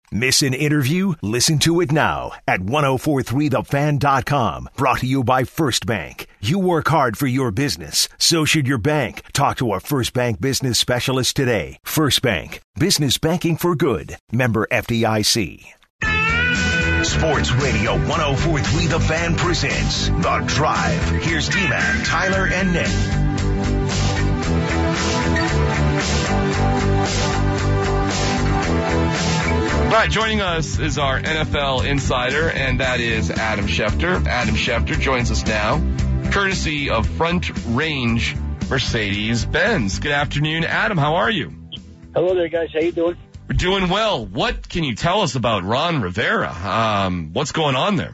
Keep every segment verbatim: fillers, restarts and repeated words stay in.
Miss an interview? Listen to it now at ten forty-three the fan dot com. Brought to you by First Bank. You work hard for your business. So should your bank. Talk to a First Bank business specialist today. First Bank. Business banking for good. Member F D I C. Sports Radio ten forty-three The Fan presents The Drive. Here's D-Man, Tyler, and Nick. All right, joining us is our N F L insider, and that is Adam Schefter. Adam Schefter joins us now, courtesy of Front Range Mercedes-Benz. Good afternoon, Adam. How are you? Hello there, guys. How you doing? We're doing well. What can you tell us about Ron Rivera? Um, what's going on there?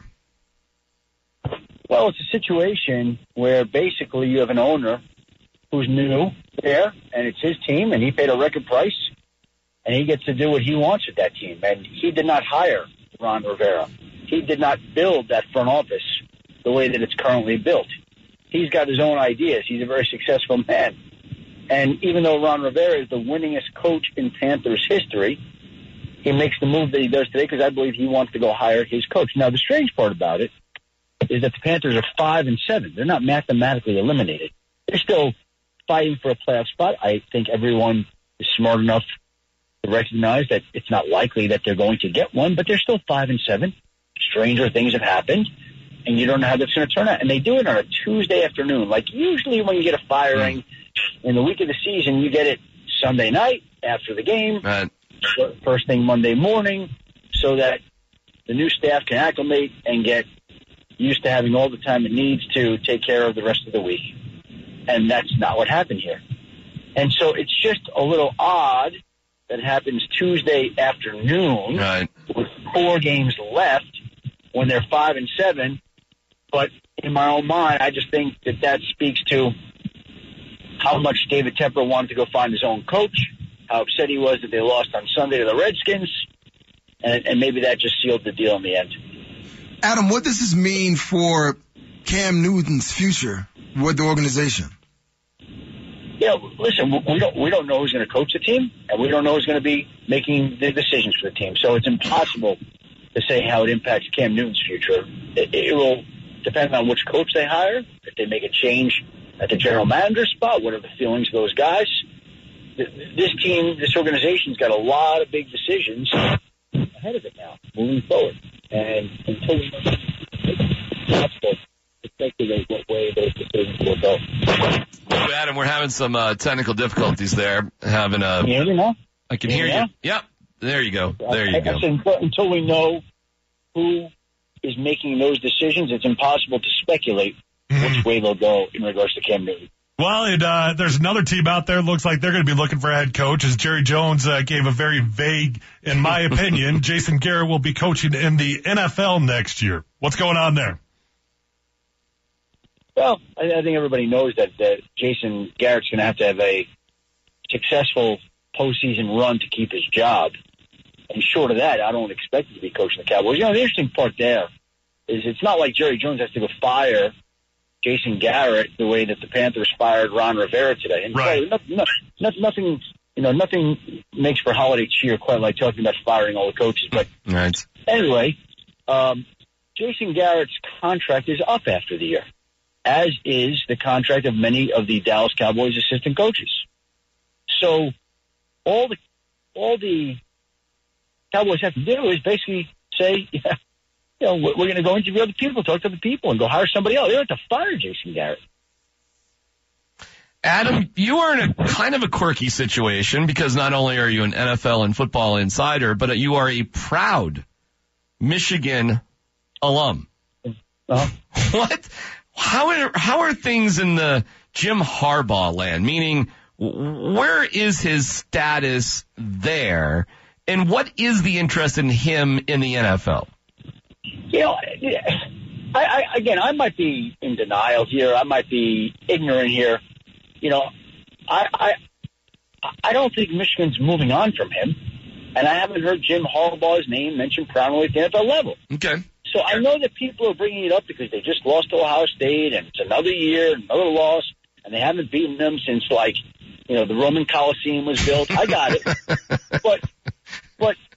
Well, it's a situation where basically you have an owner who's new there, and it's his team, and he paid a record price, and he gets to do what he wants with that team. And he did not hire Ron Rivera. He did not build that front office the way that it's currently built. He's got his own ideas. He's a very successful man. And even though Ron Rivera is the winningest coach in Panthers history, he makes the move that he does today because I believe he wants to go hire his coach. Now, the strange part about it is that the Panthers are five and seven. They're not mathematically eliminated. They're still fighting for a playoff spot. I think everyone is smart enough to recognize that it's not likely that they're going to get one, but they're still five and seven. Stranger things have happened, and you don't know how that's going to turn out. And they do it on a Tuesday afternoon. Like usually when you get a firing in the week of the season, you get it Sunday night after the game, right, first thing Monday morning, so that the new staff can acclimate and get used to having all the time it needs to take care of the rest of the week. And that's not what happened here. And so it's just a little odd that happens Tuesday afternoon, right, with four games left when they're five and seven. But in my own mind, I just think that that speaks to how much David Tepper wanted to go find his own coach, how upset he was that they lost on Sunday to the Redskins, and, and maybe that just sealed the deal in the end. Adam, what does this mean for Cam Newton's future with the organization? Yeah, listen, we don't we don't know who's going to coach the team, and we don't know who's going to be making the decisions for the team. So it's impossible to say how it impacts Cam Newton's future. It, it will depend on which coach they hire, if they make a change at the general manager spot, what are the feelings of those guys. This team, this organization's got a lot of big decisions ahead of it now, moving forward. And until we know, it's possible to speculate what way those decisions will go. Adam, we're having some uh, technical difficulties there. Having a, Can you hear me now? I can hear you. Now? Yep. There you go. There you I, go. I said, until we know who is making those decisions, it's impossible to speculate which way they'll go in regards to Cam Newton. Well, it, uh, there's another team out there. Looks like they're going to be looking for a head coach, as Jerry Jones uh, gave a very vague, in my opinion. Jason Garrett will be coaching in the N F L next year. What's going on there? Well, I, I think everybody knows that, that Jason Garrett's going to have to have a successful postseason run to keep his job. And short of that, I don't expect him to be coaching the Cowboys. You know, the interesting part there is it's not like Jerry Jones has to go fire Jason Garrett the way that the Panthers fired Ron Rivera today. And right. so, no, no, nothing, you know, nothing makes for holiday cheer quite like talking about firing all the coaches. But right. anyway, um, Jason Garrett's contract is up after the year, as is the contract of many of the Dallas Cowboys assistant coaches. So all the all the Cowboys have to do is basically say, yeah, you know, we're going to go interview other people, talk to other people, and go hire somebody else. They don't have to fire Jason Garrett. Adam, you are in a kind of a quirky situation because not only are you an N F L and football insider, but you are a proud Michigan alum. Uh-huh. What? How are, how are things in the Jim Harbaugh land? Meaning, where is his status there? And what is the interest in him in the N F L? You know, I, I, again, I might be in denial here. I might be ignorant here. You know, I, I, I don't think Michigan's moving on from him, and I haven't heard Jim Harbaugh's name mentioned prominently at the N F L level. Okay. So I know that people are bringing it up because they just lost to Ohio State, and it's another year, another loss, and they haven't beaten them since, like, you know, the Roman Coliseum was built. I got it. but, but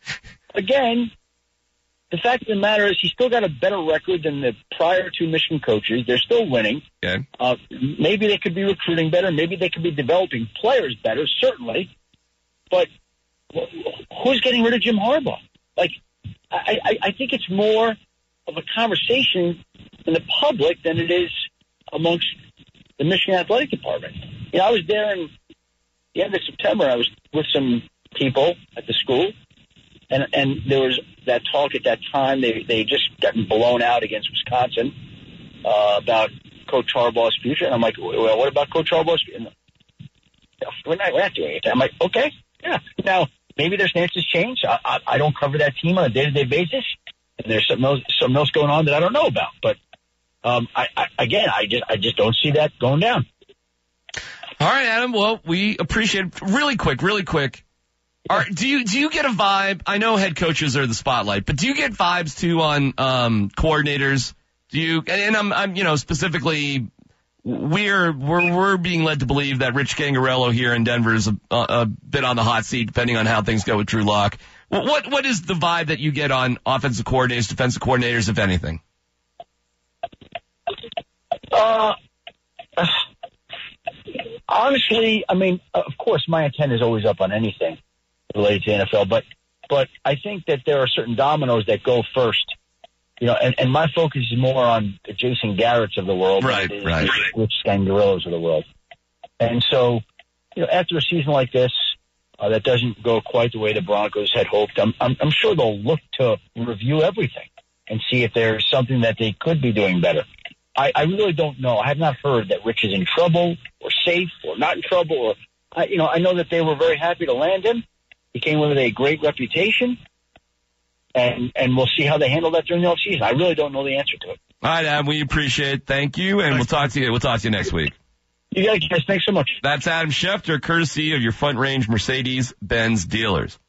again, the fact of the matter is he's still got a better record than the prior two Michigan coaches. They're still winning. Okay. Uh, maybe they could be recruiting better. Maybe they could be developing players better, certainly. But who's getting rid of Jim Harbaugh? Like, I, I, I think it's more of a conversation in the public than it is amongst the Michigan Athletic Department. You know, I was there in the end of September. I was with some people at the school, and and there was that talk at that time. They they just gotten blown out against Wisconsin uh, about Coach Harbaugh's future. And I'm like, well, what about Coach Harbaugh's future? And, we're not, we're not doing it. I'm like, okay, yeah. Now, maybe their stances change. I, I, I don't cover that team on a day-to-day basis, and there's something else, something else going on that I don't know about. But um, I, I, again, I just I just don't see that going down. All right, Adam. Well, we appreciate it. Really quick, really quick. Are, do you do you get a vibe? I know head coaches are the spotlight, but do you get vibes too on um, coordinators? Do you? And I'm, I'm, you know, specifically, we're we're we're being led to believe that Rich Gangarello here in Denver is a, a, a bit on the hot seat, depending on how things go with Drew Lock. What what is the vibe that you get on offensive coordinators, defensive coordinators, if anything? Uh. Honestly, I mean, of course, my antenna is always up on anything related to the N F L, but but I think that there are certain dominoes that go first, you know, and, and my focus is more on the Jason Garrett's of the world, right, than right, the Rich Gangarellos of the world. And so, you know, after a season like this uh, that doesn't go quite the way the Broncos had hoped, I'm, I'm I'm sure they'll look to review everything and see if there's something that they could be doing better. I, I really don't know. I have not heard that Rich is in trouble or safe or not in trouble. Or, I, you know, I know that they were very happy to land him. He came with a great reputation, and and we'll see how they handle that during the offseason. I really don't know the answer to it. All right, Adam, we appreciate it. Thank you, and we'll talk to you. We'll talk to you next week. You guys, guys thanks so much. That's Adam Schefter, courtesy of your Front Range Mercedes-Benz dealers.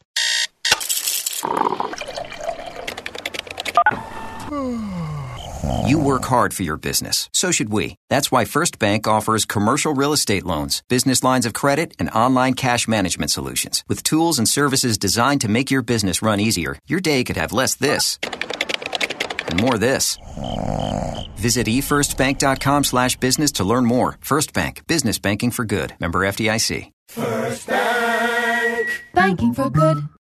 You work hard for your business. So should we. That's why First Bank offers commercial real estate loans, business lines of credit, and online cash management solutions. With tools and services designed to make your business run easier, your day could have less this and more this. Visit e first bank dot com slash business to learn more. First Bank. Business banking for good. Member F D I C. First Bank. Banking for good.